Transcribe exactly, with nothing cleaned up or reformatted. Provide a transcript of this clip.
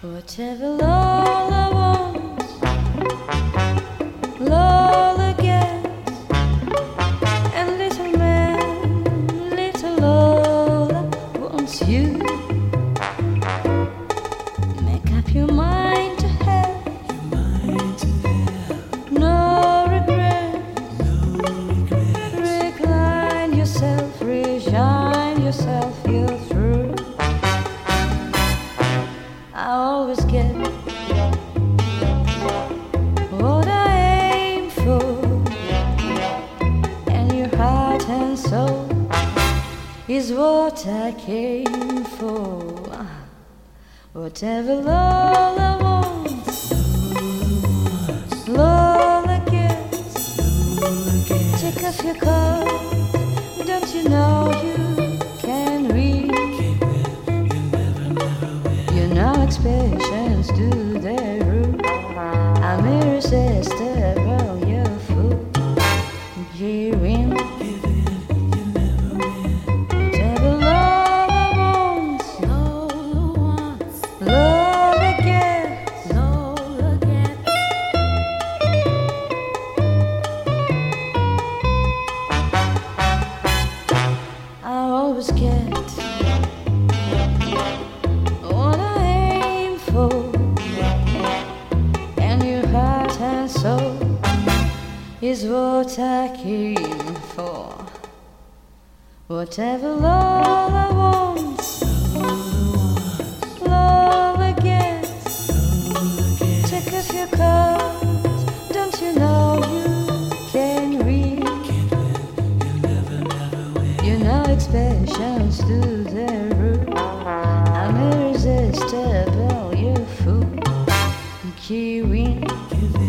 Whatever Lola wants, Lola gets. And little man, little Lola wants you. Make up your mind to have, Your mind to have no regrets. no regrets. Recline yourself, resign yourself, you're through. I always get what I aim for, and your heart and soul is what I came for. Whatever Lola wants, Lola gets. Lola gets. Take off your coat, don't you know you can read? Can't win, you never, never win. You know expressions do their root. I'm irresistible, you fool. Give in, Give in, you never win. whatever Lola wants, Lola wants, Lola gets. Lola gets. I always get what I aim for, and your heart and soul is what I came for. Whatever Lola wants, Lola gets. Lola gets. Take off your coat, don't you know you can read? Can't win, you never, never win. You know expressions do their root. I'm irresistible, you fool. Kiwi, Give